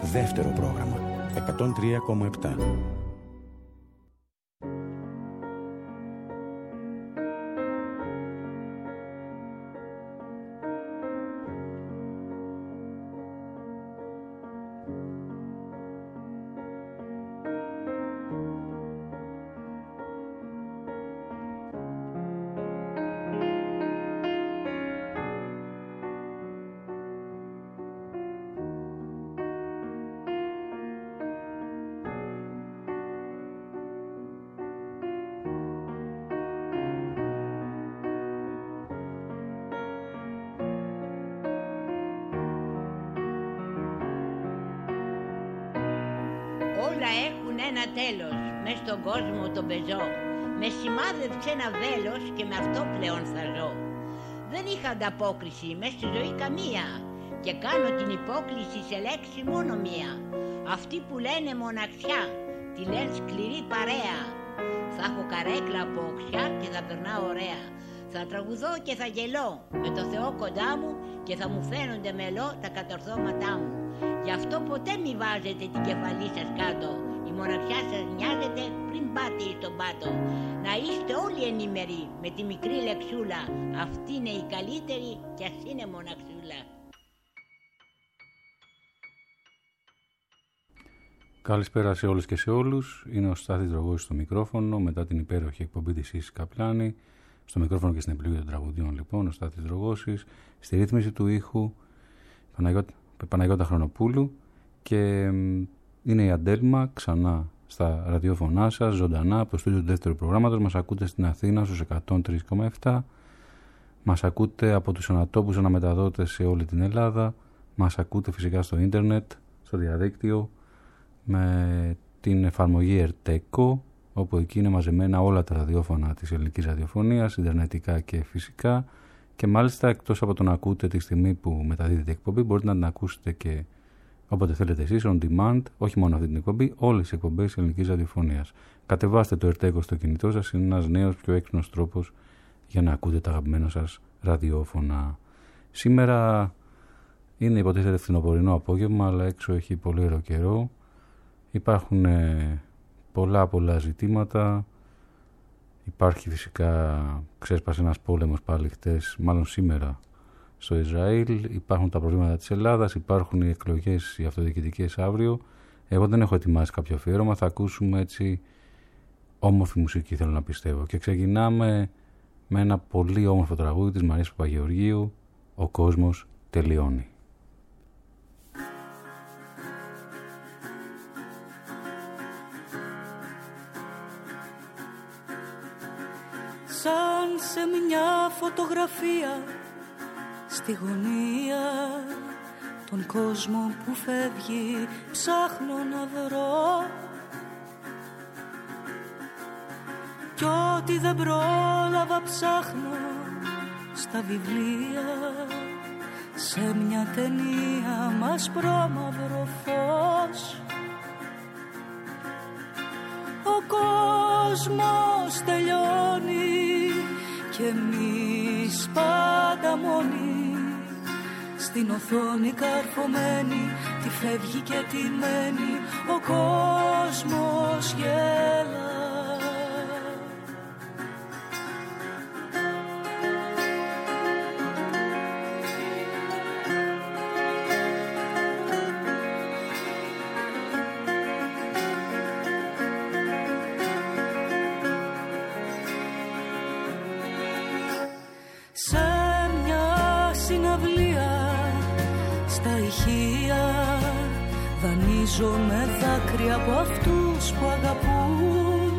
δεύτερο πρόγραμμα 103,7. Όλα έχουν ένα τέλος, μες στον κόσμο τον πεζό. Με σημάδεψε ένα βέλος και με αυτό πλέον θα ζω. Δεν είχα ανταπόκριση μες στη ζωή καμία και κάνω την υπόκληση σε λέξη μόνο μία. Αυτοί που λένε μοναξιά, τη λένε σκληρή παρέα. Θα έχω καρέκλα από οξιά και θα περνάω ωραία. Θα τραγουδώ και θα γελώ με το Θεό κοντά μου και θα μου φαίνονται μελό τα κατορθώματά μου. Γι' αυτό ποτέ μη βάζετε την κεφαλή σας κάτω. Η μοναξιά σας νοιάζεται πριν πάτε στον πάτο. Να είστε όλοι ενήμεροι με τη μικρή λεξούλα. Αυτή είναι η καλύτερη κι ας είναι μοναξούλα. Καλησπέρα σε όλες και σε όλους. Είναι ο Στάθης Δρογός στο μικρόφωνο μετά την υπέροχη εκπομπή της Ίσης Καπλάνη. Στο μικρόφωνο και στην επιλογή των τραγουδιών λοιπόν ο Στάθης Δρογώσης. Στη ρύθμιση του ήχου Παναγιώτα Χρονοπούλου και είναι η Αντέλμα ξανά στα ραδιόφωνά σας, ζωντανά από το στούντιο του δεύτερου προγράμματος. Μας ακούτε στην Αθήνα στους 103,7. Μας ακούτε από τους ανατόπους αναμεταδότες σε όλη την Ελλάδα. Μας ακούτε φυσικά στο ίντερνετ, στο διαδίκτυο, με την εφαρμογή Erteco, όπου εκεί είναι μαζεμένα όλα τα ραδιόφωνα της ελληνικής ραδιοφωνίας, ιντερνετικά και φυσικά. Και μάλιστα εκτός από το να ακούτε τη στιγμή που μεταδίδεται η εκπομπή, μπορείτε να την ακούσετε και όποτε θέλετε εσείς, on demand, όχι μόνο αυτή την εκπομπή, όλες τις εκπομπές της ελληνικής ραδιοφωνίας. Κατεβάστε το Erteco στο κινητό σας, είναι ένας νέος πιο έξυπνος τρόπος για να ακούτε τα αγαπημένα σας ραδιόφωνα. Σήμερα είναι υποτίθεται φθινοπορεινό απόγευμα, αλλά έξω έχει πολύ ωραίο καιρό. Υπάρχουν πολλά ζητήματα. Υπάρχει φυσικά, ξέσπασε ένας πόλεμος πάλι χτες, μάλλον σήμερα στο Ισραήλ. Υπάρχουν τα προβλήματα της Ελλάδας, υπάρχουν οι εκλογές οι αυτοδιοικητικές αύριο. Εγώ δεν έχω ετοιμάσει κάποιο αφιέρωμα, θα ακούσουμε έτσι όμορφη μουσική θέλω να πιστεύω. Και ξεκινάμε με ένα πολύ όμορφο τραγούδι της Μαρίας Παπαγεωργίου, «Ο κόσμος τελειώνει». Σαν σε μια φωτογραφία στη γωνία, τον κόσμο που φεύγει ψάχνω να βρω, κι ό,τι δεν πρόλαβα ψάχνω στα βιβλία, σε μια ταινία μας πρόμαυρο φως. Ο κόσμος τελειώνει και εμείς πάντα μόνοι, στην οθόνη καρφωμένοι, τι φεύγει και τι μένει, ο κόσμος γέλα. Δανείζω με δάκρυα από αυτούς που αγαπούν,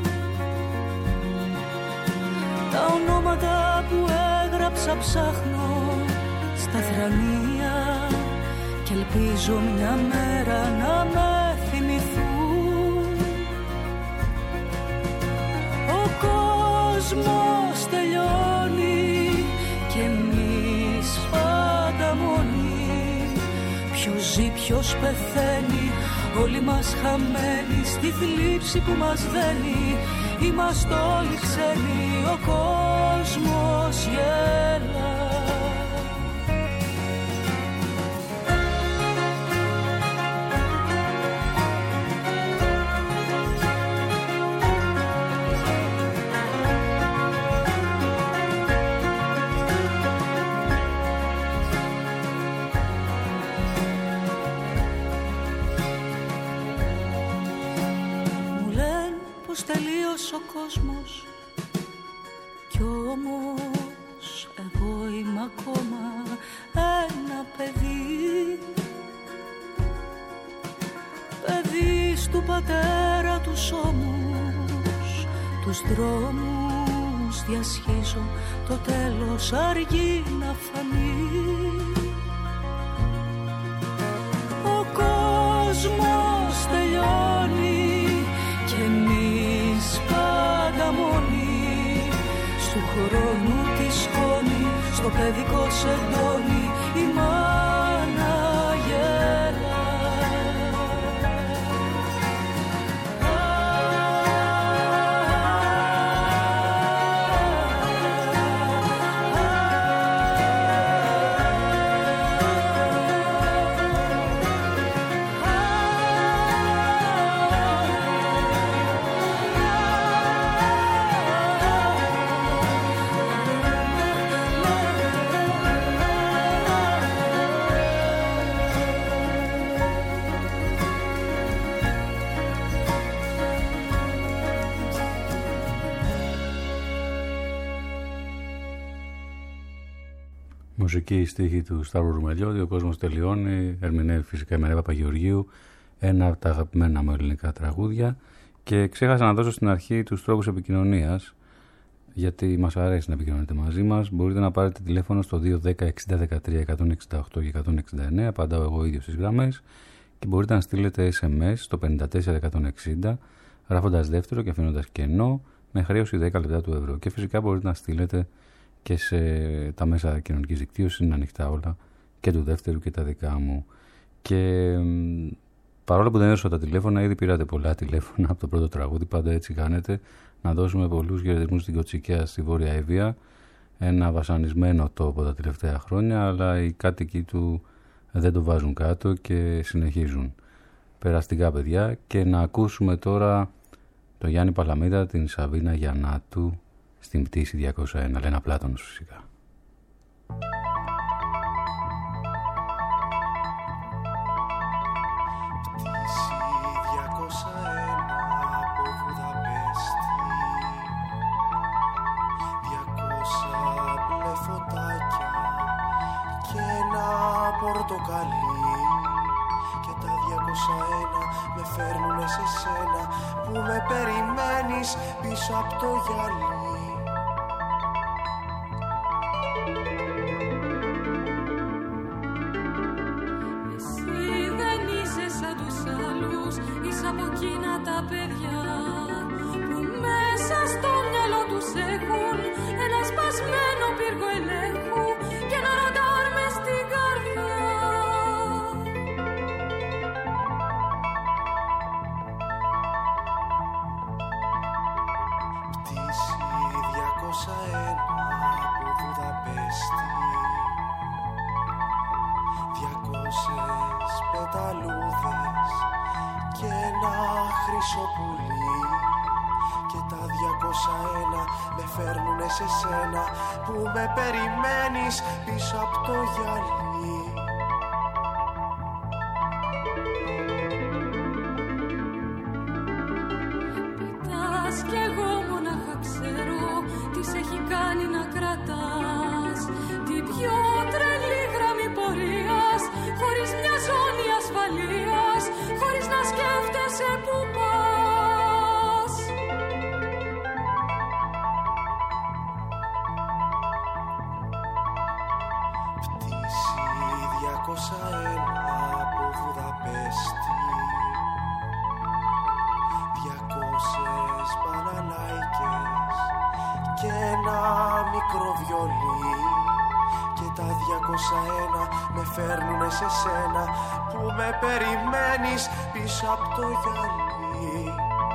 τα ονόματα που έγραψα ψάχνω στα θρανία και ελπίζω μια μέρα να με θυμηθούν. Ο κόσμος τελειώνει και εμείς πάντα μόνοι, ποιος ζει, ποιος πεθαίνει, όλοι μας χαμένοι στη θλίψη που μας δένει. Είμαστε όλοι ξένοι, ο κόσμος γέλα. πως τελείωσε ο κόσμος. Κι όμως εγώ είμαι ακόμα ένα παιδί, παιδί στου πατέρα τους ώμους. Τους δρόμους διασχίζω, το τέλος αργεί να φανεί. Ο κόσμος τελειώνει κι εμείς πάντα μόνοι, στου χρόνου τη σκόνη, στο παιδικό σεντόνι η μάνα γέλα. Μουσική στίχη του Σταύρου Ρουμελιώτη, ο κόσμος τελειώνει, ερμηνεύει φυσικά η Μαρία Παπαγεωργίου, ένα από τα αγαπημένα μου ελληνικά τραγούδια. Και ξέχασα να δώσω στην αρχή τους τρόπους επικοινωνίας, γιατί μας αρέσει να επικοινωνείτε μαζί μας. Μπορείτε να πάρετε τηλέφωνο στο 210 60 13 168 και 169, απαντάω εγώ ίδιος στις γραμμές, και μπορείτε να στείλετε SMS στο 54 160, γράφοντας δεύτερο και αφήνοντας κενό, με χρέωση 10 λεπτά του ευρώ. Και φυσικά μπορείτε να στείλετε και σε τα μέσα κοινωνικής δικτύωσης, είναι ανοιχτά όλα, και του δεύτερου και τα δικά μου. Και παρόλο που δεν έδωσα τα τηλέφωνα, ήδη πήρατε πολλά τηλέφωνα από το πρώτο τραγούδι, πάντα έτσι κάνετε, να δώσουμε πολλούς χαιρετισμούς στην Κοτσικαία στη Βόρεια Εύβοια, ένα βασανισμένο τόπο τα τελευταία χρόνια, αλλά οι κάτοικοι του δεν το βάζουν κάτω και συνεχίζουν. Περαστικά, παιδιά, και να ακούσουμε τώρα το Γιάννη Παλαμίδα, την Σαβίνα Γιαννάτου, στην πτήση 201, Λένα Πλάτωνος φυσικά. Πτήση 201 από Βουδαπέστη, 200 μπλε φωτάκια και ένα πορτοκαλί, και τα 201 με φέρνουνε σε σένα που με περιμένεις πίσω από το γυαλί. Από εκείνα τα παιδιά που μέσα στο μυαλό τους έχουν ένα σπασμένο πύργο ελέγχου και ένα ραντάρ μες στην καρδιά. Πτήση 201 από Βουδαπέστη, 200 πεταλούδες και ένα χρυσό πουλί, και τα 201 με φέρνουνε σε σένα που με περιμένεις πίσω από το γυαλί. Πετάς κι εγώ μονάχα ξέρω τι σε έχει κάνει να κρατάς την πιο τρελή γραμμή πορείας, χωρίς μια ζώνη ασφαλείας, χωρίς να σκέφτεσαι που πας. Πτήση 201 από Βουδαπέστη, 200 μπανανάικες και ένα μικρό βιολί, και τα 201 με φέρνουνε σε σένα που με περιμένεις πίσω από το γυαλί.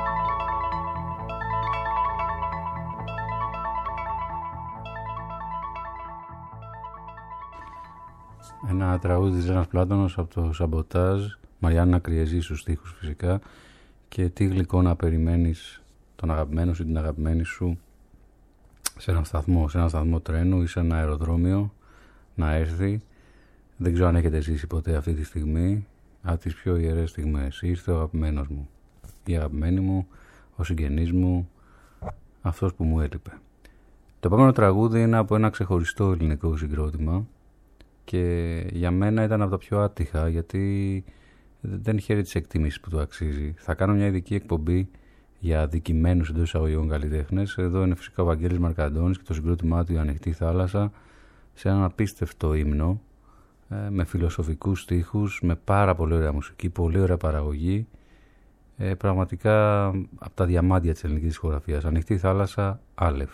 Ένα τραγούδι της Λένας Πλάτωνος από το Σαμποτάζ, Μαριάννα Κριεζή στους στίχους φυσικά. Και τι γλυκό να περιμένεις τον αγαπημένο σου ή την αγαπημένη σου σε έναν σταθμό τρένου ή σε ένα αεροδρόμιο να έρθει. Δεν ξέρω αν έχετε ζήσει ποτέ αυτή τη στιγμή, από τις πιο ιερές στιγμές. Ήρθε ο αγαπημένος μου, η αγαπημένη μου, ο συγγενής μου, αυτός που μου έλειπε. Το επόμενο τραγούδι είναι από ένα ξεχωριστό ελληνικό συγκρότημα και για μένα ήταν από τα πιο άτυχα, γιατί δεν χαίρει της εκτίμησης που του αξίζει. Θα κάνω μια ειδική εκπομπή για αδικημένους εντός εισαγωγικών καλλιτέχνες. Εδώ είναι φυσικά ο Βαγγέλης Μαρκαντώνης και το συγκρότημά του «Η Ανοιχτή Θάλασσα», σε έναν απίστευτο ύμνο με φιλοσοφικούς στίχους, με πάρα πολύ ωραία μουσική, πολύ ωραία παραγωγή, πραγματικά από τα διαμάντια της ελληνικής δισκογραφίας. «Ανοιχτή Θάλασσα», Άλεφ.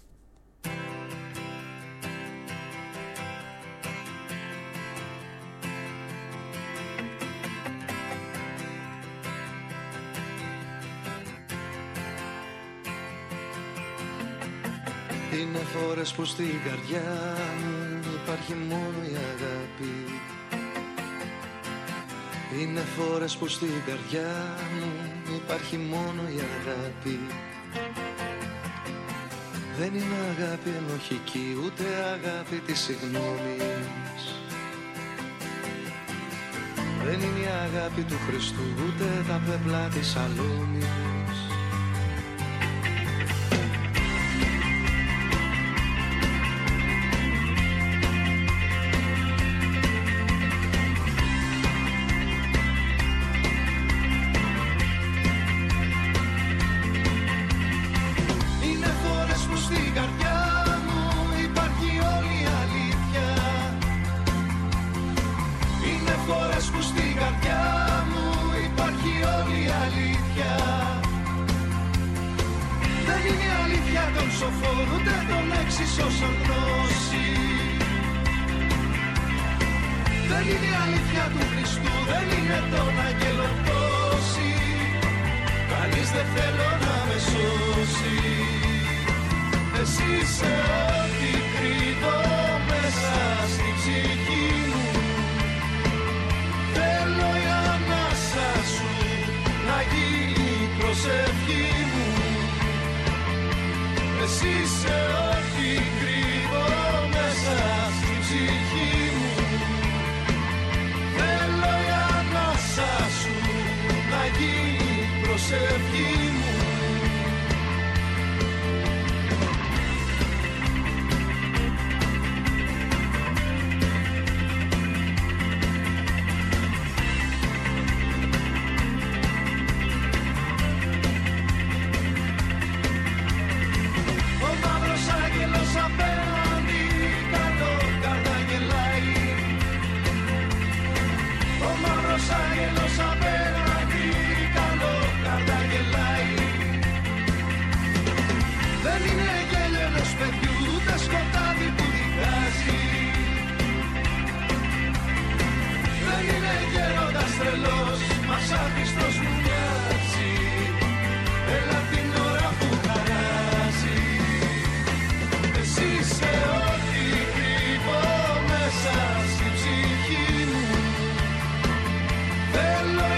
Είναι φορές που στην καρδιά μου υπάρχει μόνο η αγάπη. Είναι φορές που στην καρδιά μου υπάρχει μόνο η αγάπη. Δεν είναι αγάπη ενοχική, ούτε αγάπη της συγγνώμης. Δεν είναι η αγάπη του Χριστού, ούτε τα πέπλα της Σαλόμης. Θέλω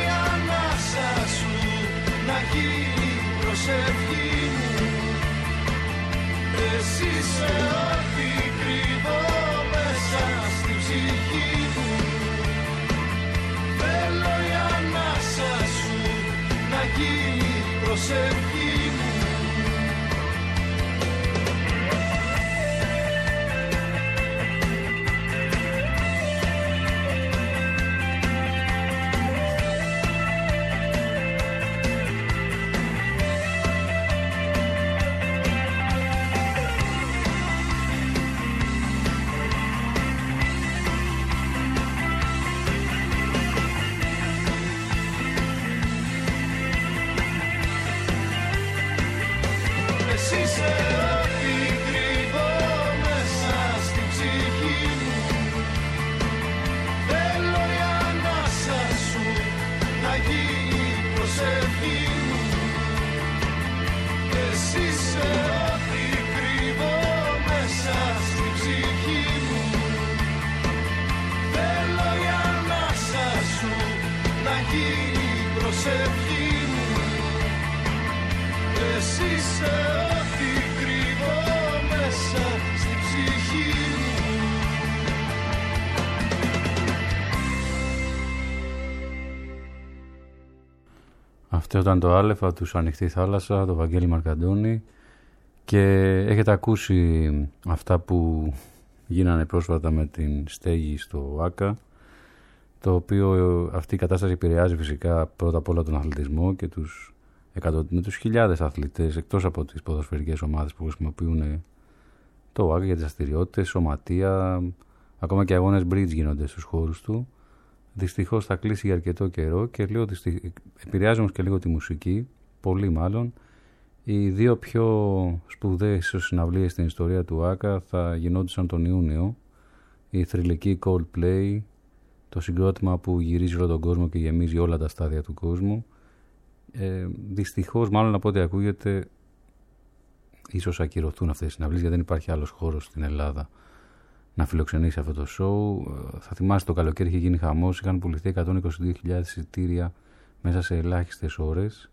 Αυτό ήταν το Άλεφα, τους Ανοιχτή Θάλασσα, το Βαγγέλη Μαρκαντώνη, και έχετε ακούσει αυτά που γίνανε πρόσφατα με την στέγη στο ΆΚΑ, το οποίο αυτή η κατάσταση επηρεάζει φυσικά πρώτα απ' όλα τον αθλητισμό και με τους χιλιάδες αθλητές, εκτός από τις ποδοσφαιρικές ομάδες που χρησιμοποιούν το ΆΚΑ για τις δραστηριότητες, σωματεία, ακόμα και αγώνες bridge γίνονται στους χώρους του. Δυστυχώς θα κλείσει για αρκετό καιρό και λέω ότι επηρεάζει όμως και λίγο τη μουσική, πολύ μάλλον. Οι δύο πιο σπουδαίες συναυλίες στην ιστορία του ΆΚΑ θα γινόντουσαν τον Ιούνιο. Η θρυλική Coldplay, το συγκρότημα που γυρίζει όλο τον κόσμο και γεμίζει όλα τα στάδια του κόσμου. Δυστυχώς, μάλλον από ό,τι ακούγεται, ίσως ακυρωθούν αυτές οι συναυλίες, γιατί δεν υπάρχει άλλος χώρος στην Ελλάδα να φιλοξενήσει αυτό το show. Θα θυμάστε, το καλοκαίρι είχε γίνει χαμός, είχαν πουληθεί 122.000 εισιτήρια μέσα σε ελάχιστες ώρες.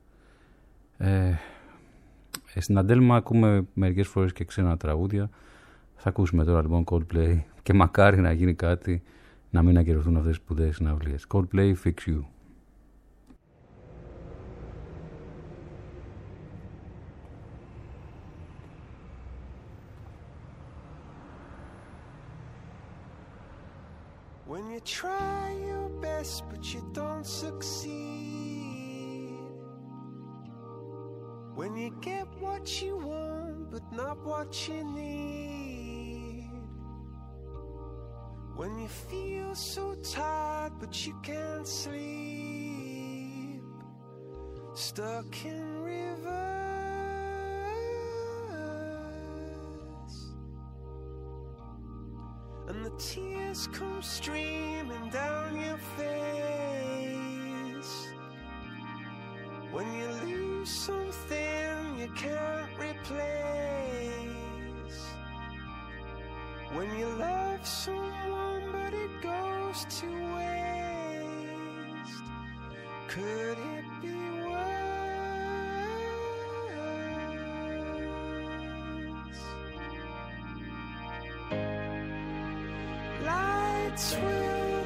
Στην Αντέλμα ακούμε μερικές φορές και ξένα τραγούδια. Θα ακούσουμε τώρα λοιπόν Coldplay και μακάρι να γίνει κάτι, να μην ακυρωθούν αυτές τις σπουδαίες συναυλίες. Coldplay, Fix You. When you try your best but you don't succeed, when you get what you want but not what you need, when you feel so tired but you can't sleep, stuck in reverse, and the tears come streaming down your face, when you lose something you can't replace, when you love someone but it goes to waste, could it be worse? Lights will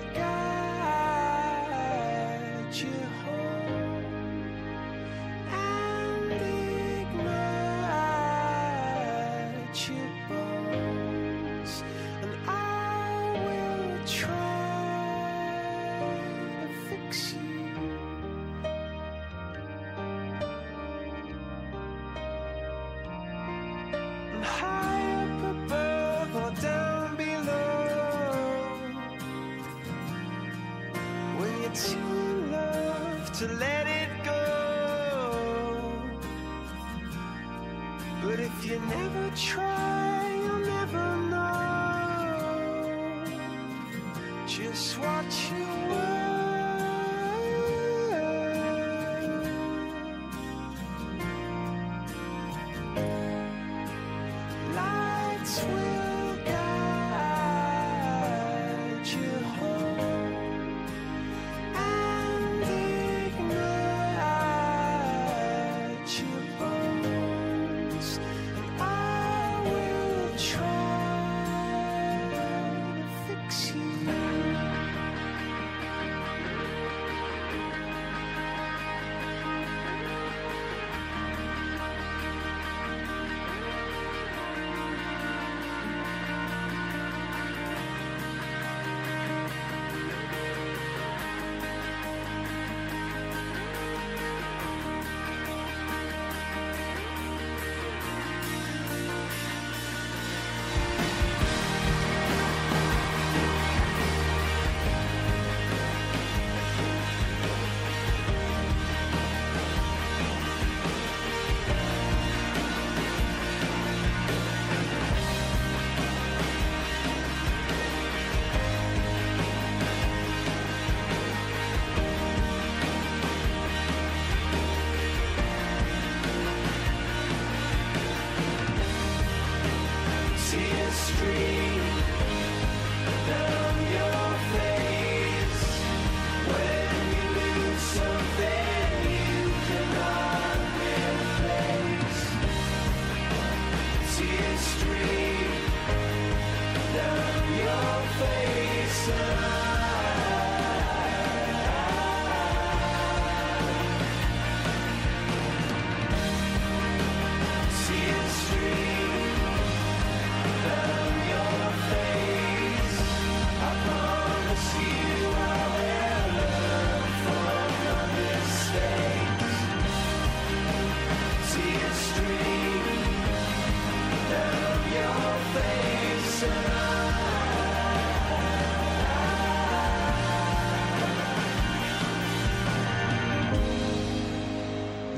guide you home and ignite your bones, and I will try to fix you. And high up above or down below, when you're too in love to let it go, but if you never try, you'll never know just what you were. Lights will guide you home and ignite your bones, and I will try to fix you.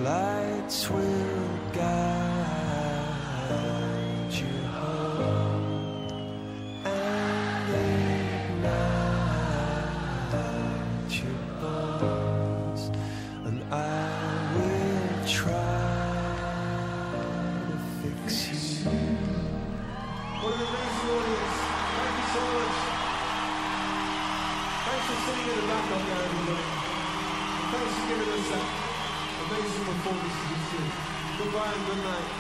lights will guide you home and ignite your bones, and I will try to fix you. What an amazing audience. Thank you so much. Thanks for sitting in the back up there, everybody. Thanks for giving us that amazing performance to do. Goodbye and good night.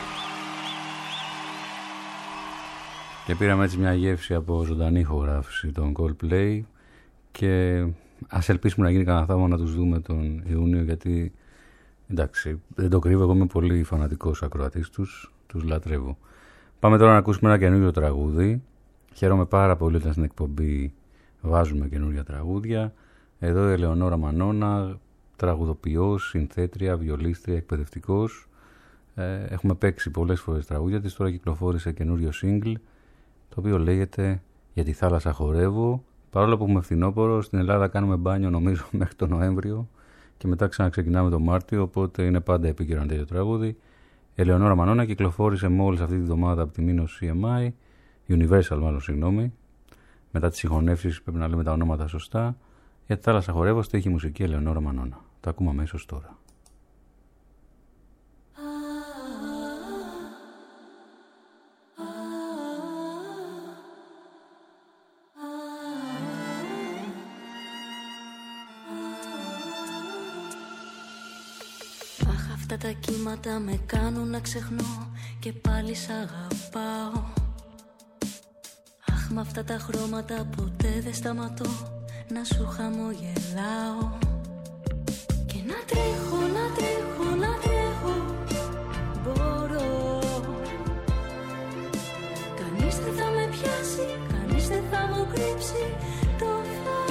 Και πήραμε έτσι μια γεύση από ζωντανή ηχογράφηση των Coldplay και ας ελπίσουμε να γίνει κανένα θαύμα να τους δούμε τον Ιούνιο, γιατί εντάξει, δεν το κρύβω, εγώ είμαι πολύ φανατικός ακροατής τους λατρεύω. Πάμε τώρα να ακούσουμε ένα καινούριο τραγούδι. Χαίρομαι πάρα πολύ όταν στην εκπομπή βάζουμε καινούργια τραγούδια. Εδώ η Ελεονόρα Μανώνα, τραγουδοποιός, συνθέτρια, βιολίστρια, εκπαιδευτικός. Έχουμε παίξει πολλές φορές τραγούδια της. Τώρα κυκλοφόρησε καινούριο single, το οποίο λέγεται «Για τη θάλασσα χορεύω». Παρόλο που είμαι φθινόπωρο, στην Ελλάδα κάνουμε μπάνιο νομίζω μέχρι τον Νοέμβριο και μετά ξαναξεκινάμε τον Μάρτιο, οπότε είναι πάντα επίκαιρο ένα τέτοιο τραγούδι. Ελεονόρα Μανώνα κυκλοφόρησε μόλις αυτή τη βδομάδα από τη Μήνος CMI, Universal μάλλον, συγγνώμη. Μετά τις συγχωνεύσεις πρέπει να λέμε τα ονόματα σωστά. Για τη θάλασσα χορεύω, στίχη μουσική Ελεονόρα Μανώνα. Το ακούμε αμέσως τώρα. Αχ, αυτά τα κύματα με κάνουν να ξεχνώ και πάλι σ' αγαπάω. Αχ, με αυτά τα χρώματα ποτέ δεν σταματώ να σου χαμογελάω. Και να τρέχω, να τρέχω, να τρέχω μπορώ. Κανείς δεν θα με πιάσει, κανείς δεν θα μου κρύψει το φως.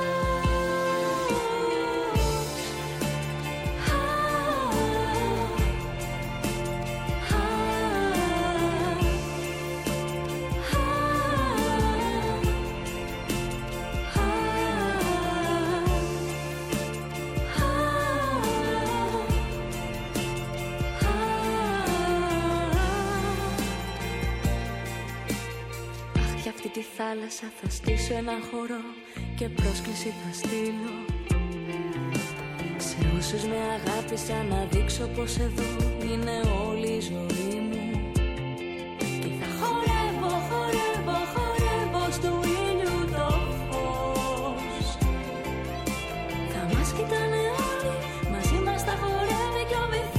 Τη θάλασσα θα στήσω ένα χορό και πρόσκληση θα στείλω σε όσους με αγάπησαν, να δείξω πως εδώ είναι όλη η ζωή μου. Και θα χορεύω, χορεύω, χορεύω στο ήλιου το φως. Θα μας κοιτάνε όλοι, μαζί μας θα χορεύει κι ο βυθός.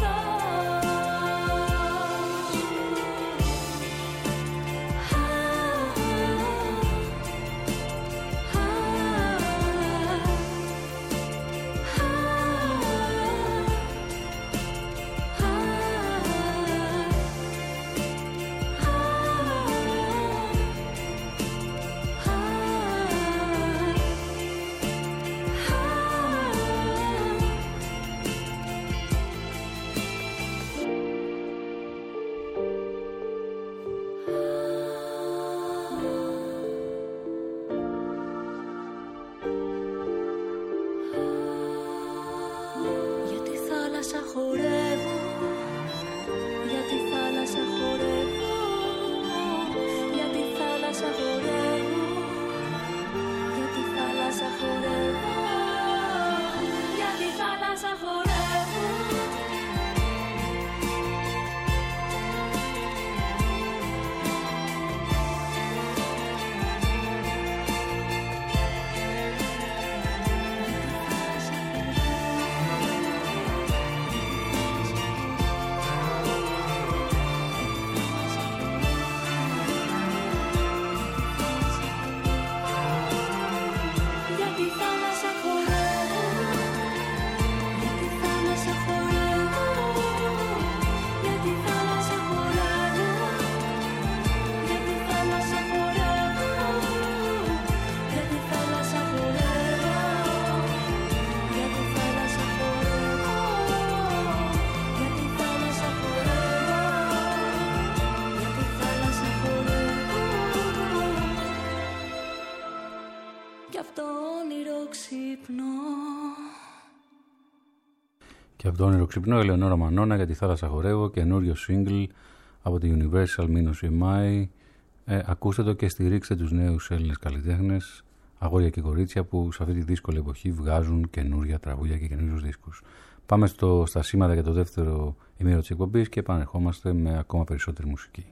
Και από το όνειρο ξυπνώ, Ελεονόρα Μανώνα, για τη θάλασσα χορεύω, καινούριο single από τη Universal Minos EMI. Ακούστε το και στηρίξτε τους νέους Έλληνες καλλιτέχνες, αγόρια και κορίτσια που σε αυτή τη δύσκολη εποχή βγάζουν καινούρια τραγούδια και καινούριους δίσκους. Πάμε στα σήματα για το δεύτερο ημίρο της εκπομπής και επανερχόμαστε με ακόμα περισσότερη μουσική.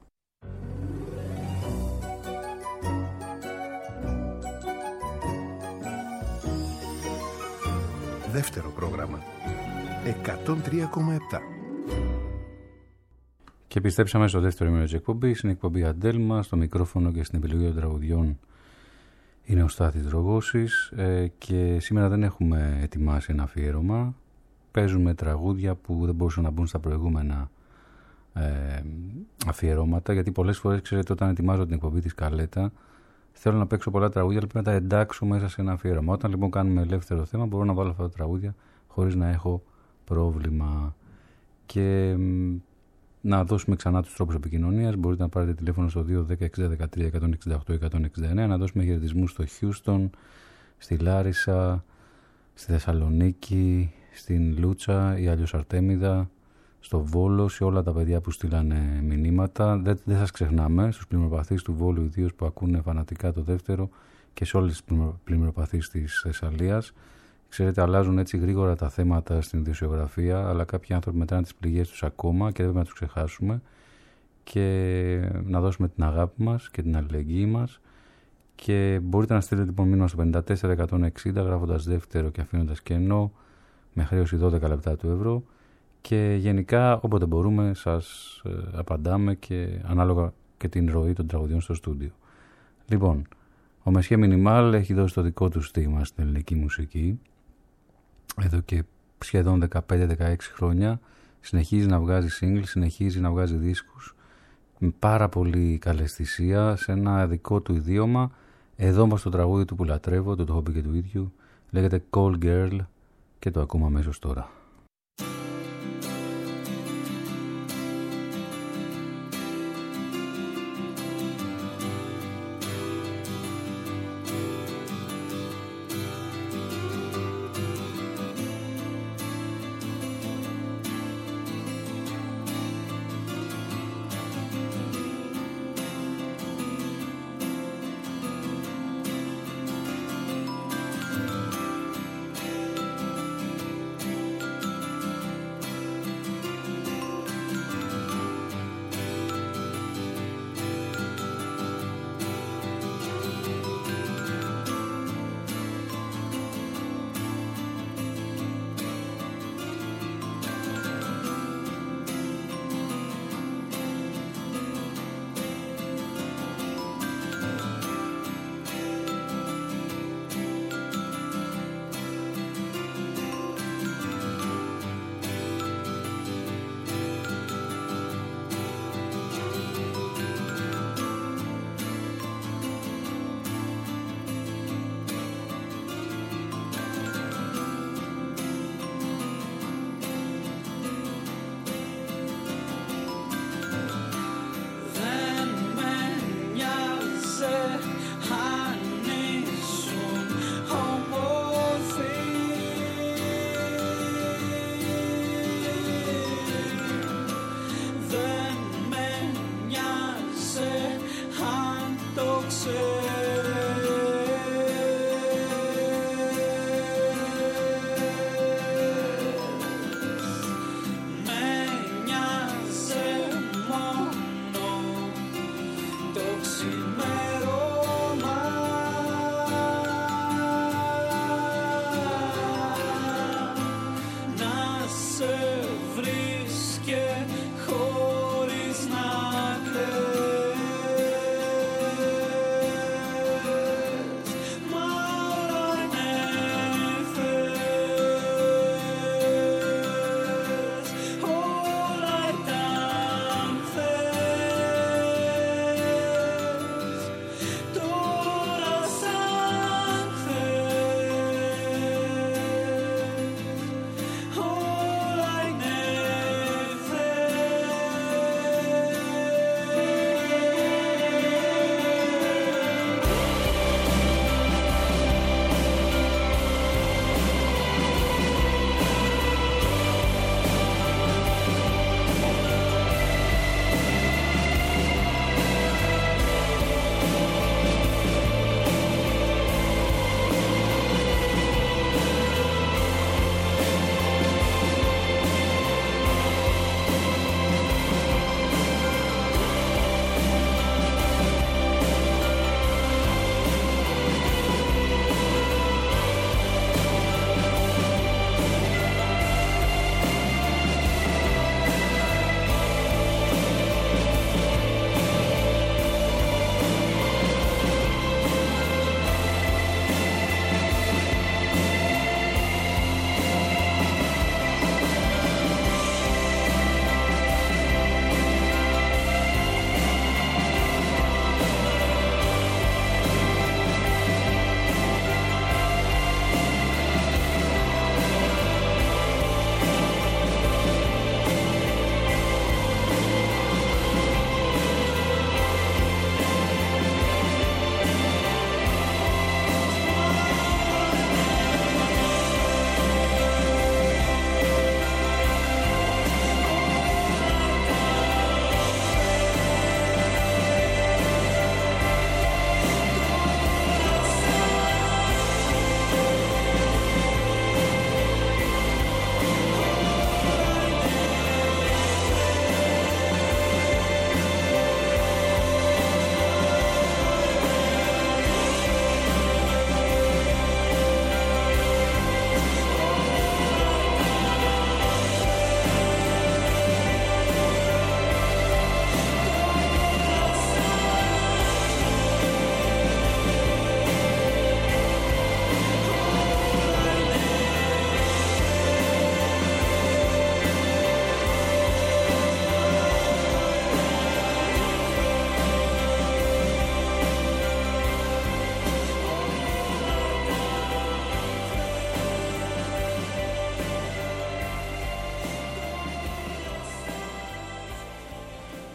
Δεύτερο πρόγραμμα 103,7. Και επιστρέψαμε στο δεύτερο ημίρο της εκπομπής. Είναι η εκπομπή Αντέλμα, στο μικρόφωνο και στην επιλογή των τραγουδιών είναι ο Στάθης Δρογώσης, και σήμερα δεν έχουμε ετοιμάσει ένα αφιέρωμα. Παίζουμε τραγούδια που δεν μπορούσαν να μπουν στα προηγούμενα αφιερώματα, γιατί πολλές φορές, ξέρετε, όταν ετοιμάζω την εκπομπή της Καλέτα, θέλω να παίξω πολλά τραγούδια, αλλά πρέπει να τα εντάξω μέσα σε ένα αφιέρωμα. Όταν λοιπόν κάνουμε ελεύθερο θέμα, μπορώ να βάλω αυτά τα τραγούδια χωρίς να έχω πρόβλημα. Και να δώσουμε ξανά τους τρόπους επικοινωνίας. Μπορείτε να πάρετε τηλέφωνο στο 210-60-13-168-169, να δώσουμε χαιρετισμούς στο Χιούστον, στη Λάρισα, στη Θεσσαλονίκη, στην Λούτσα ή αλλιώς Αρτέμιδα, στο Βόλο, σε όλα τα παιδιά που στείλανε μηνύματα. Δεν σας ξεχνάμε, στους πλημμυροπαθείς του Βόλου ιδίως που ακούνε φανατικά το δεύτερο, και σε όλες τις πλημμυροπαθείς της Θεσσαλίας. Ξέρετε, αλλάζουν έτσι γρήγορα τα θέματα στην ειδησιογραφία, αλλά κάποιοι άνθρωποι μετράνε τις πληγές τους ακόμα και δεν πρέπει να τους ξεχάσουμε, και να δώσουμε την αγάπη μας και την αλληλεγγύη μας. Και μπορείτε να στείλετε λοιπόν μήνυμα στο 54-160 γράφοντας δεύτερο και αφήνοντας κενό, με χρέωση 12 λεπτά του ευρώ, και γενικά όποτε μπορούμε σας απαντάμε, και ανάλογα και την ροή των τραγουδιών στο στούντιο. Λοιπόν, ο Μεσχέ Μινιμάλ έχει δώσει το δικό του στίγμα στην ελληνική μουσική εδώ και σχεδόν 15-16 χρόνια. Συνεχίζει να βγάζει singles, συνεχίζει να βγάζει δίσκους με πάρα πολύ καλαισθησία, σε ένα δικό του ιδίωμα. Εδώ μας το τραγούδι του που λατρεύω, το έχω πει και του ίδιου, λέγεται Call Girl, και το ακούμε αμέσως τώρα.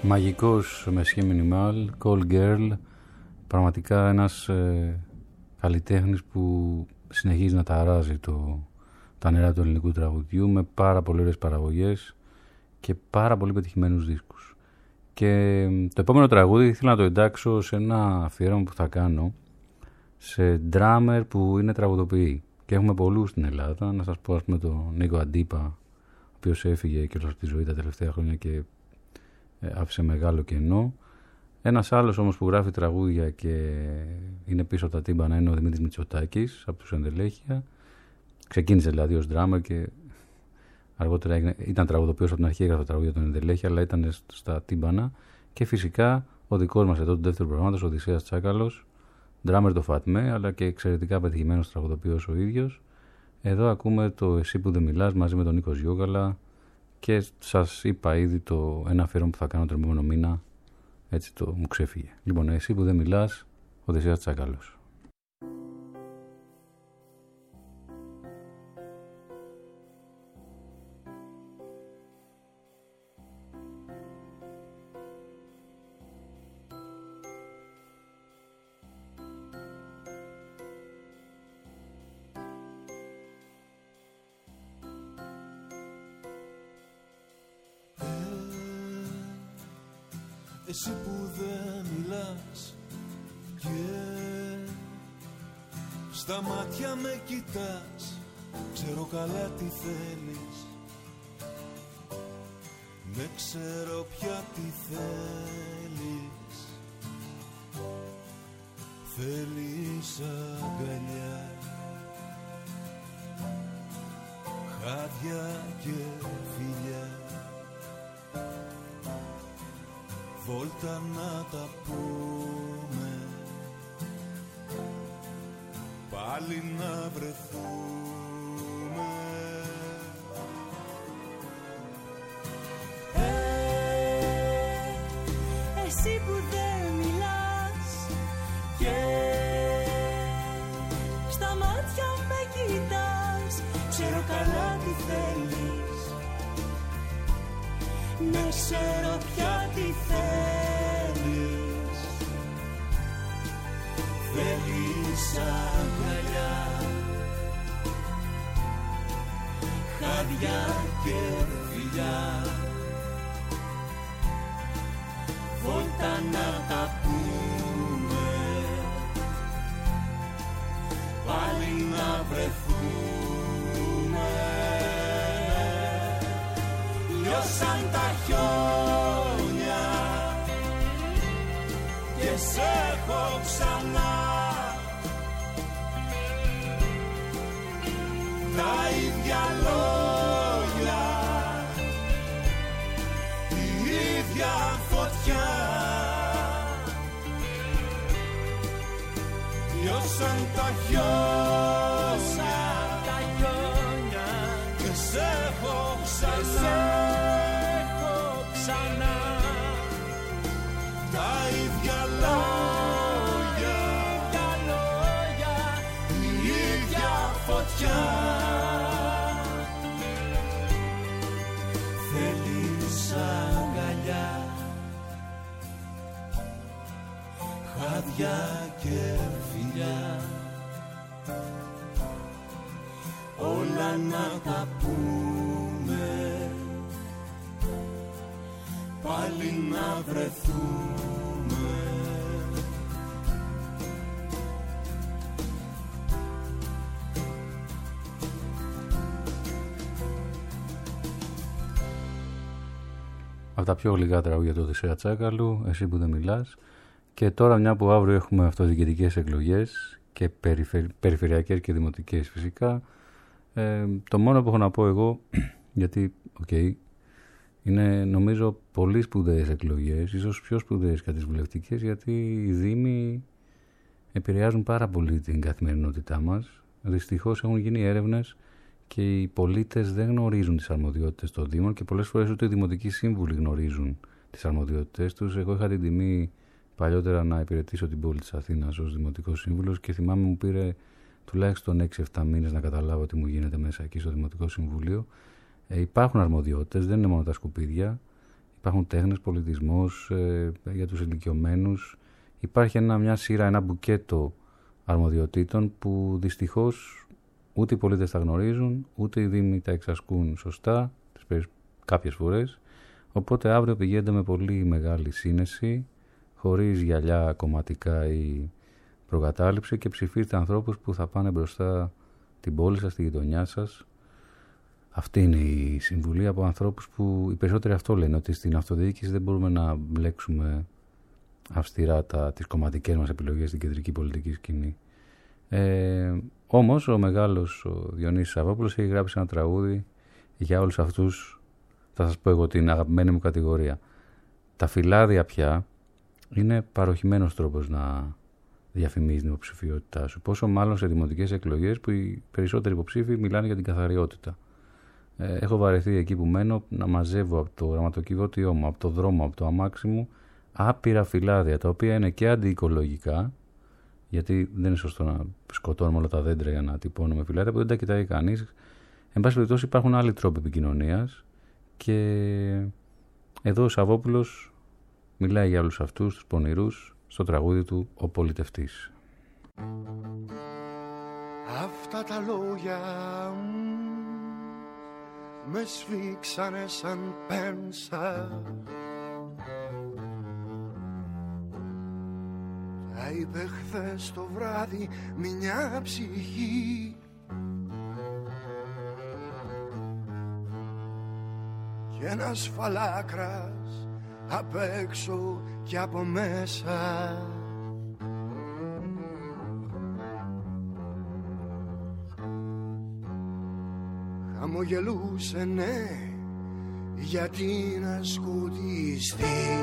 Μαγικός Μεσχέ Μινιμάλ, Call Girl, πραγματικά ένας καλλιτέχνης που συνεχίζει να ταράζει τα νερά του ελληνικού τραγουδιού με πάρα πολλές παραγωγές και πάρα πολύ πετυχημένους δίσκους. Και το επόμενο τραγούδι ήθελα να το εντάξω σε ένα αφιέρωμα που θα κάνω σε ντράμερ που είναι τραγουδοποιοί. Και έχουμε πολλούς στην Ελλάδα. Να σας πω, ας πούμε, τον Νίκο Αντίπα, ο οποίος έφυγε και όλη τη ζωή τα τελευταία χρόνια και άφησε μεγάλο κενό. Ένας άλλος όμως που γράφει τραγούδια και είναι πίσω από τα τύμπανα είναι ο Δημήτρης Μητσοτάκης από τους Ενδελέχεια. Ξεκίνησε δηλαδή ως ντράμερ και αργότερα ήταν τραγουδοποιός από την αρχή, έγραφε τραγούδια των Ενδελέχεια, αλλά ήταν στα τύμπανα. Και φυσικά ο δικός μας εδώ του δεύτερου προγράμματος, ο Οδυσσέας Τσάκαλος, ντράμερ το Φατμέ, αλλά και εξαιρετικά πετυχημένος τραγουδοποιός ο ίδιος. Εδώ ακούμε το «Εσύ που δεν μιλάς» μαζί με τον Νίκο Γιώγαλα και σας είπα ήδη ένα αφιέρωμα που θα κάνω τον επόμενο μήνα, έτσι μου ξέφυγε. Λοιπόν, «Εσύ που δεν μιλάς», ο Οδυσσέας Τσάκαλος. Εσύ που δεν μιλάς και στα μάτια με κοιτάς, ξέρω καλά τι θέλεις, δεν ξέρω πια τι θέλεις. Θέλεις αγκαλιά, χάδια και φιλιά, βόλτα να τα πούμε, πάλι να βρεθούμε. Εσύ που δεν μιλάς και στα μάτια με κοιτάς, ξέρω καλά τι θέλεις, δεν ξέρω πια τι θέλεις. Θέλεις αγκαλιά, χάδια και φιλιά, βόλτα να τα πούμε, πάλι να βρεθούμε. Λιώσαν τα χιόνια και σ' έχω ξανά, τα ίδια λόγια, η ίδια φωτιά. Λιώσαν τα χιόνια και σ' έχω ξανά, τα ίδια λόγια, η ίδια φωτιά. Θέλεις αγκαλιά, χάδια και φιλιά, όλα να τα πούμε, πάλι να βρεθούμε. Από τα πιο γλυκά τραγούδια του Οδυσσέα Τσάκαλου, «Εσύ που δεν μιλάς». Και τώρα, μια που αύριο έχουμε αυτοδιοικητικές εκλογές και περιφερειακές και δημοτικές φυσικά, το μόνο που έχω να πω εγώ, γιατί είναι νομίζω πολύ σπουδαίες εκλογές, ίσως πιο σπουδαίες και τις βουλευτικές, γιατί οι δήμοι επηρεάζουν πάρα πολύ την καθημερινότητά μας. Δυστυχώς έχουν γίνει έρευνες και οι πολίτες δεν γνωρίζουν τις αρμοδιότητες των δήμων και πολλές φορές ούτε οι δημοτικοί σύμβουλοι γνωρίζουν τις αρμοδιότητες τους. Εγώ είχα την τιμή παλιότερα να υπηρετήσω την πόλη της Αθήνας ως δημοτικός σύμβουλος και θυμάμαι μου πήρε τουλάχιστον 6-7 μήνες να καταλάβω τι μου γίνεται μέσα εκεί στο Δημοτικό Συμβούλιο. Υπάρχουν αρμοδιότητες, δεν είναι μόνο τα σκουπίδια. υπάρχουν τέχνες, πολιτισμός για τους ηλικιωμένους. Υπάρχει μια σειρά, ένα μπουκέτο αρμοδιοτήτων που δυστυχώς ούτε οι πολίτες τα γνωρίζουν, ούτε οι δήμοι τα εξασκούν σωστά κάποιες φορές. Οπότε αύριο πηγαίνετε με πολύ μεγάλη σύνεση, χωρίς γυαλιά κομματικά ή προκατάληψη, και ψηφίστε ανθρώπους που θα πάνε μπροστά την πόλη σας, τη γειτονιά σας. Αυτή είναι η συμβουλή από ανθρώπους που οι περισσότεροι αυτό λένε, ότι στην αυτοδιοίκηση δεν μπορούμε να μπλέξουμε αυστηρά τις κομματικές μας επιλογές στην κεντρική πολιτική σκηνή. Όμως ο μεγάλος ο Διονύσης Σαββόπουλος έχει γράψει ένα τραγούδι για όλους αυτούς. Θα σας πω εγώ την αγαπημένη μου κατηγορία. Τα φυλάδια πια είναι παροχημένος τρόπος να διαφημίζει την υποψηφιότητά σου. Πόσο μάλλον σε δημοτικές εκλογές που οι περισσότεροι υποψήφοι μιλάνε για την καθαριότητα. Έχω βαρεθεί εκεί που μένω να μαζεύω από το γραμματοκιβώτιό μου, από το δρόμο, από το αμάξι μου, άπειρα φυλάδια, τα οποία είναι και αντιοικολογικά, γιατί δεν είναι σωστό να σκοτώνουμε όλα τα δέντρα για να τυπώνουμε φυλάδια που δεν τα κοιτάει κανείς. Εν πάση περιπτώσει, υπάρχουν άλλοι τρόποι επικοινωνίας και εδώ ο Σαββόπουλος μιλάει για όλους αυτούς τους πονηρούς στο τραγούδι του «Ο Πολιτευτής». Αυτά τα λόγια με σφίξανε σαν πένσα. Τα είπε χθες το βράδυ μια ψυχή, κι ένας φαλάκρας απ' έξω και από μέσα. Χαμογελούσε, ναι, γιατί να σκουτιστεί.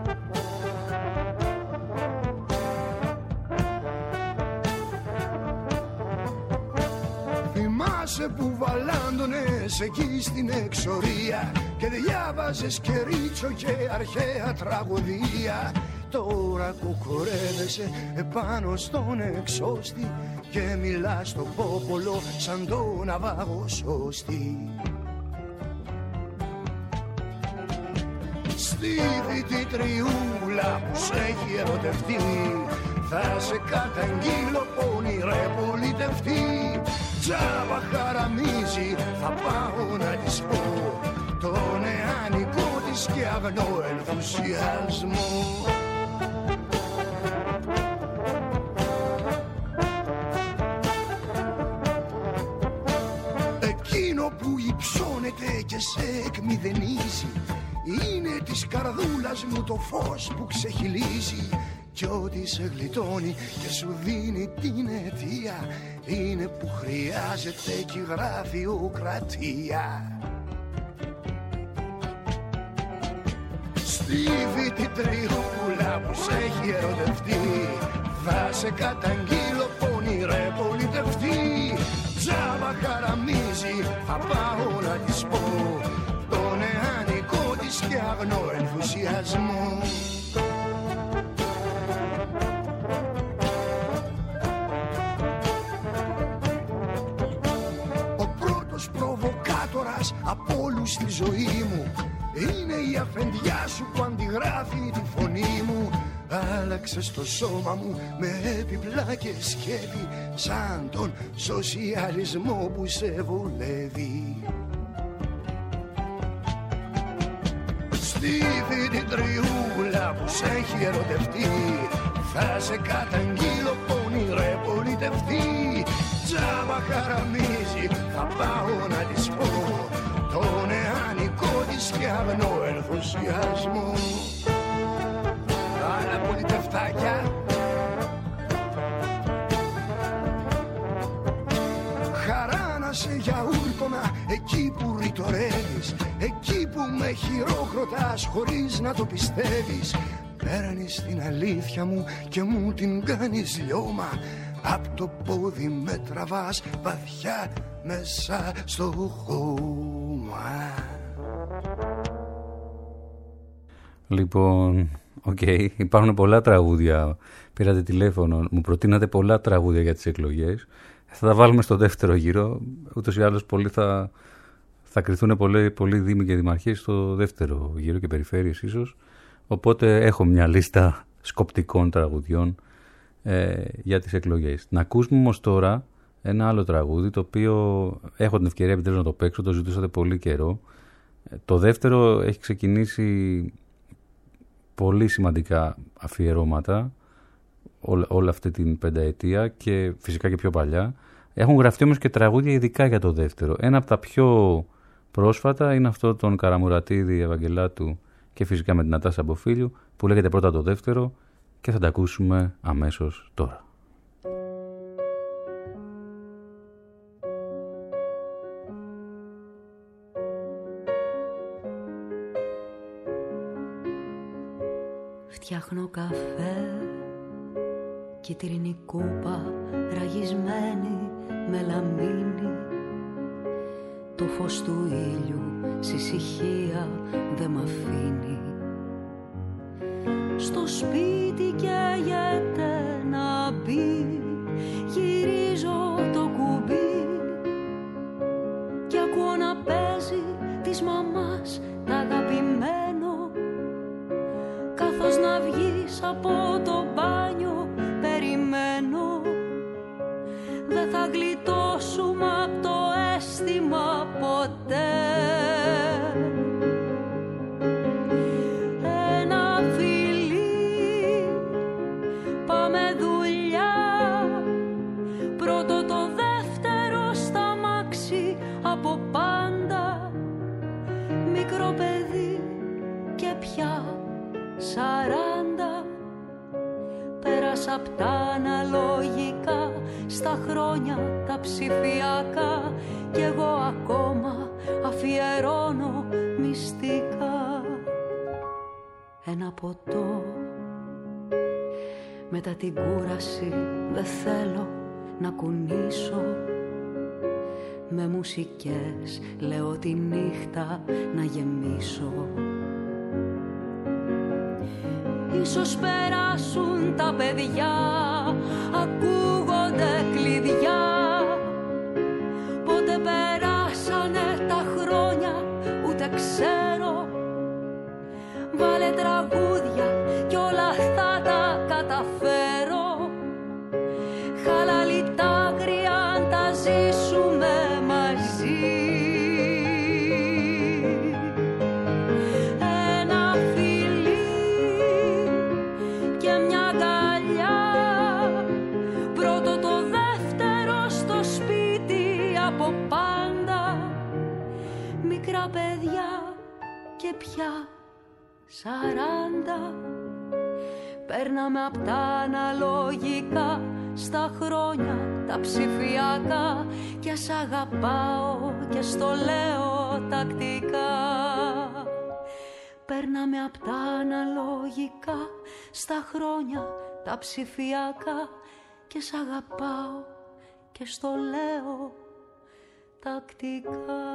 Θυμάσαι που βαλάντωνες εκεί στην εξορία και διάβαζες και ρίτσο και αρχαία τραγωδία. Τώρα κουκουρεύεσαι επάνω στον εξώστη και μιλάς στο πόπολο σαν το ναυάγο σώστη. Στη δυτή τριούλα που σ' έχει ερωτευτεί θα σε καταγγείλω, πονηρέ πολιτευτή. Τζάβα χαραμίζει, θα πάω να της πω το νεανικό της και αγνό ενθουσιασμό. Εκείνο που υψώνεται και σε εκμηδενίζει είναι της καρδούλας μου το φως που ξεχυλίζει, κι ό,τι σε γλιτώνει και σου δίνει την αιτία είναι που χρειάζεται κι γραφειοκρατία. Στη δυτή τριούλα που σε έχει ερωτευτεί θα σε καταγγείλω, πονηρέ πολιτευτή. Τζάμπα χαραμίζει, θα πάω να της πω το νεανικό της και αγνό ενθουσιασμό. Από όλους στη ζωή μου είναι η αφεντιά σου που αντιγράφει τη φωνή μου. Άλλαξες το σώμα μου με επιπλά και σκέπη σαν τον σοσιαλισμό που σε βολεύει. Στη δυτή τριούλα που σε έχει ερωτευτεί θα σε καταγγείλω, πονηρέ πολιτευτή. Τζάμπα χαραμίζει, θα πάω να της πω το νεανικό της και αγνό ενθουσιασμό. Άλλα πολιτευτάκια. Χαρά να σε γιαούρτωνα εκεί που ρητορεύεις, εκεί που με χειρόκροτας χωρίς να το πιστεύεις. Παίρνεις την αλήθεια μου και μου την κάνεις λιώμα. Απ' το πόδι με τραβάς βαθιά μέσα στο χώμα. Λοιπόν, υπάρχουν πολλά τραγούδια. Πήρατε τηλέφωνο, μου προτείνατε πολλά τραγούδια για τις εκλογές. Θα τα βάλουμε στο δεύτερο γύρο. Ούτως ή άλλως πολλοί θα θα κριθούν πολλοί δήμοι και δημαρχίες στο δεύτερο γύρο και περιφέρειες ίσως. Οπότε έχω μια λίστα σκοπτικών τραγουδιών για τις εκλογές. Να ακούσουμε όμως τώρα ένα άλλο τραγούδι, το οποίο έχω την ευκαιρία επιτέλους να το παίξω, το ζητούσατε πολύ καιρό. Το δεύτερο έχει ξεκινήσει πολύ σημαντικά αφιερώματα όλη αυτή την πενταετία και φυσικά και πιο παλιά. Έχουν γραφτεί όμως και τραγούδια ειδικά για το δεύτερο. Ένα από τα πιο πρόσφατα είναι αυτό των Καραμουρατίδη, Ευαγγελάτου και φυσικά με την Νατάσα Μποφίλιου, που λέγεται πρώτα το δεύτερο και θα τα ακούσουμε αμέσως τώρα. Φτιάχνω καφέ, κίτρινη κούπα ραγισμένη με λαμίνι. Το φως του ήλιου σ' ησυχία δε μ' αφήνει. Στο σπίτι καίγεται να μπει, γυρίζω το κουμπί κι ακούω να παίζει της μαμάς τ' αγαπημένο. Καθώς να βγεις από το μπάνιο περιμένω. Δεν θα γλιτώσουμε απ' το αίσθημα ποτέ. Ένα φιλί, πάμε δουλειά. Πρώτο το δεύτερο στα μάξι από πάντα. Μικρό παιδί και πια 40. Πέρασα απ' τα αναλογικά στα χρόνια τα ψηφιακά κι εγώ ακόμα αφιερώνω μυστικά. Ένα ποτό μετά την κούραση δεν θέλω να κουνήσω. Με μουσικές λέω τη νύχτα να γεμίσω. Ίσως περάσουν τα παιδιά, ακούγονται κλειδιά. Πότε περάσανε τα χρόνια, ούτε ξέρω. Βάλε τραγούδια κι όλα θα τα καταφέρω. Χαλάλι τα άγρια αν τα ζήσουμε μαζί. Παιδιά και πια 40. Παίρναμε απ' τα αναλογικά στα χρόνια τα ψηφιακά και σ' αγαπάω και στο λέω τακτικά. Παίρναμε απ' τα αναλογικά στα χρόνια τα ψηφιακά και σ' αγαπάω και στο λέω τακτικά.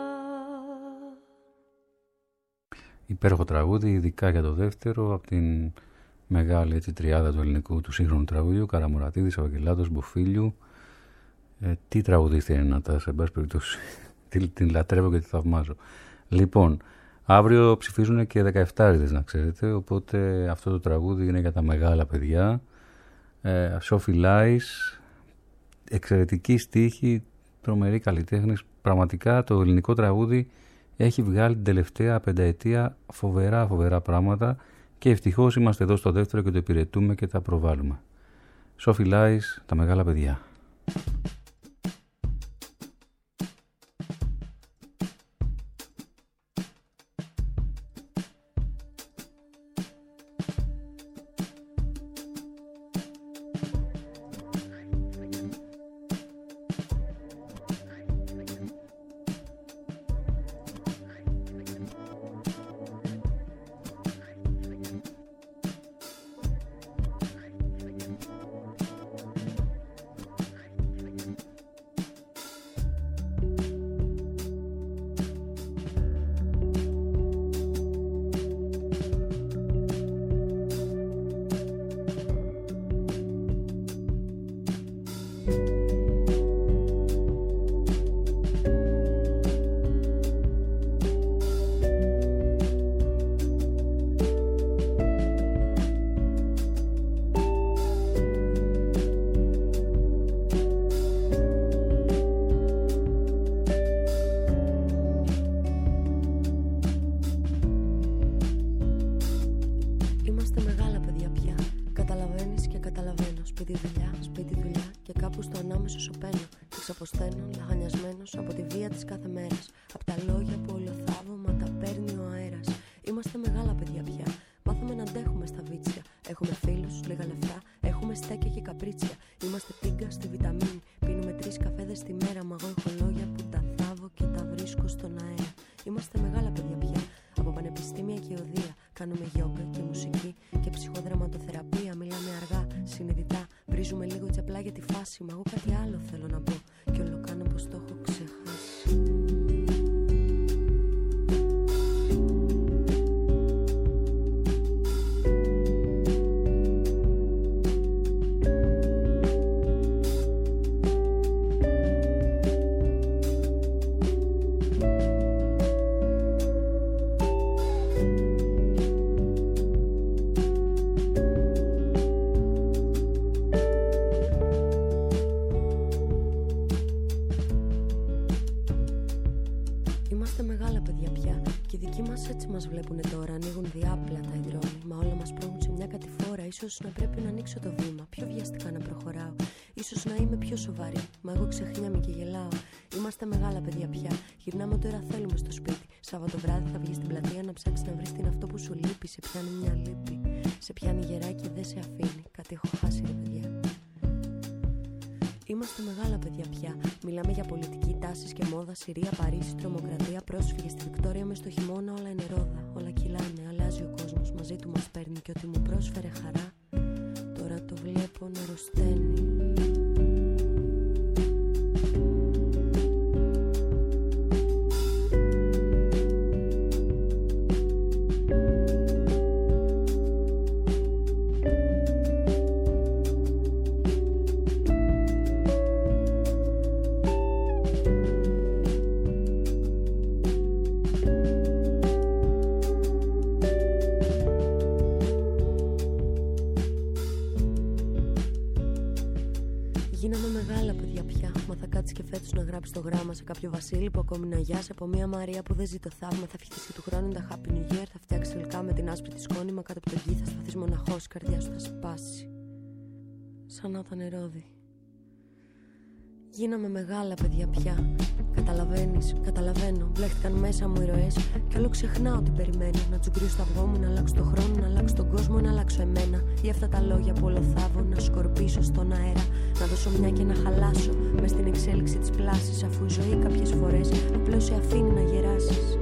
Υπέροχο τραγούδι, ειδικά για το δεύτερο, από την μεγάλη έτσι, τριάδα του ελληνικού του σύγχρονου τραγούδιου, Καραμουρατίδης, Ευαγγελάτος, Μποφίλιου. Τι τραγουδίστρια είναι να τα σε πάση περιπτώσει. Την λατρεύω και τη θαυμάζω. Λοιπόν, αύριο ψηφίζουν και 17'ριδες να ξέρετε, οπότε αυτό το τραγούδι είναι για τα μεγάλα παιδιά. Σόφι Λάις, εξαιρετική στίχη, τρομερή καλλιτέχνης. Πραγματικά το ελληνικό τραγούδι έχει βγάλει την τελευταία πενταετία φοβερά πράγματα και ευτυχώς είμαστε εδώ στο δεύτερο και το υπηρετούμε και τα προβάλλουμε. Σόφι Λάις, τα μεγάλα παιδιά. κουρασμένος από τη βία της κάθε μέρας. Απ' τα λόγια που ολοθάβωμα τα παίρνει ο αέρας. Είμαστε μεγάλα παιδιά πια. Μάθαμε να αντέχουμε στα βίτσια. Έχουμε φίλους, λίγα λεφτά. Έχουμε στέκια και καπρίτσια. Είμαστε τίγκα στη βιταμίνη. Πίνουμε 3 καφέδες τη μέρα. Μα εγώ έχω λόγια που τα θάβω και τα βρίσκω στον αέρα. Είμαστε μεγάλα παιδιά πια. Από πανεπιστήμια και οδεία. Κάνουμε γιόγκα και μουσική και ψυχοδραματοθεραπεία. Μιλάμε αργά, συνειδητά. Βρίζουμε λίγο τσαπλά για τη φάση. Μα εγώ κάτι άλλο θέλω να πω. Κι όλο κάνω πως το έχω ξεχάσει. Ίσως να πρέπει να ανοίξω το βήμα, πιο βιαστικά να προχωράω. Ίσως να είμαι πιο σοβαρή, μα εγώ ξεχνιάμαι και γελάω. Είμαστε μεγάλα παιδιά πια, γυρνάμε τώρα θέλουμε στο σπίτι. Σάββατο βράδυ θα βγεις στην πλατεία να ψάξεις να βρεις τι είναι αυτό που σου λείπει. Σε πιάνει μια λύπη, σε πιάνει γεράκι, δεν σε αφήνει. Κάτι έχω χάσει ρε παιδιά. Είμαστε μεγάλα παιδιά πια. Μιλάμε για πολιτική, τάσεις και μόδα. Συρία, Παρίσι, τρομοκρατία, πρόσφυγες στη Βικτόρια μες στο χειμώνα. Όλα είναι ρόδα, όλα κυλάνε. Αλλάζει ο κόσμος, μαζί του μας παίρνει. Και ό,τι μου πρόσφερε χαρά, τώρα το βλέπω να ρωσταίνει. Στο γράμμα σε κάποιο Βασίλη που ακόμη να γιάσει. Από μια Μαρία που δεν ζει το θαύμα. Θα ευχηθείς και του χρόνου τα Happy New Year. Θα φτιάξει γλυκά με την άσπρη τη σκόνη. Μα κάτω από τον γη θα σταθείς μοναχός. Η καρδιά σου θα σπάσει σαν να ήταν ρόδι. Γίναμε μεγάλα παιδιά πια. Καταλαβαίνεις, καταλαβαίνω. Μπλέχτηκαν μέσα μου οι ροές. Κι όλο ξεχνάω τι περιμένω. Να τσουγκρίσω στο αυγό μου, να αλλάξω τον χρόνο, να αλλάξω τον κόσμο, να αλλάξω εμένα. Ή αυτά τα λόγια που ολοθάβω, να σκορπίσω στον αέρα. Να δώσω μια και να χαλάσω μες στην εξέλιξη της πλάσης. Αφού η ζωή κάποιες φορές απλώς σε αφήνει να γεράσεις.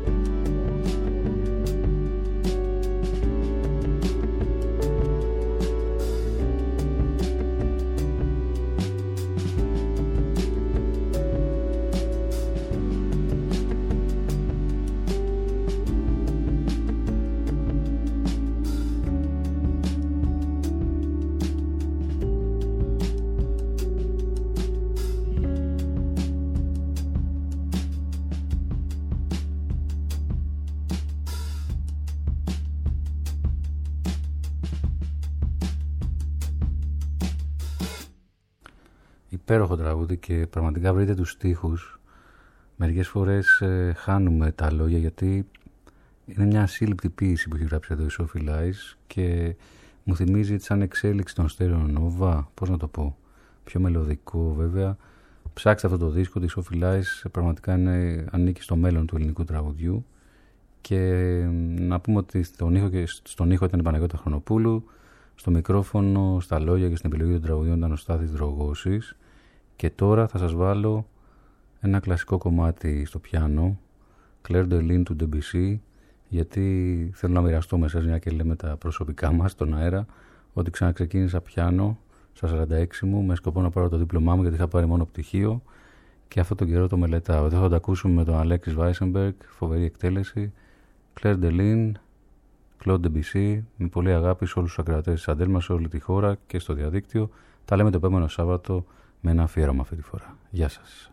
Υπέροχο τραγούδι και πραγματικά βρείτε τους στίχους. Μερικές φορές χάνουμε τα λόγια γιατί είναι μια ασύλληπτη ποίηση που έχει γράψει εδώ η Sophie Lice και μου θυμίζει σαν εξέλιξη των Stereo Nova, πώς να το πω, πιο μελωδικό βέβαια. Ψάξτε αυτό το δίσκο της Sophie Lice, πραγματικά ανήκει στο μέλλον του ελληνικού τραγουδιού. Και να πούμε ότι στον ήχο ήταν η Παναγιώτα Χρονοπούλου, στο μικρόφωνο, στα λόγια και στην επιλογή των τραγουδιών ήταν ο Στάθης Δρογώσης. Και τώρα θα σας βάλω ένα κλασικό κομμάτι στο πιάνο, Claire de Lune του Debussy, γιατί θέλω να μοιραστώ με εσάς, μια και λέμε τα προσωπικά μας στον αέρα, ότι ξαναξεκίνησα πιάνο στα 46 μου με σκοπό να πάρω το δίπλωμά μου, γιατί είχα πάρει μόνο πτυχίο και αυτόν τον καιρό το μελετάω. Εδώ θα το ακούσουμε με τον Αλέξης Βάισενμπεργκ, φοβερή εκτέλεση, Claire de Lune, Claude Debussy, με πολύ αγάπη σε όλους τους ακροατές της Αντέλμα, σε όλη τη χώρα και στο διαδίκτυο. Τα λέμε το επόμενο Σάββατο με ένα αφιέρωμα αυτή τη φορά. Γεια σας.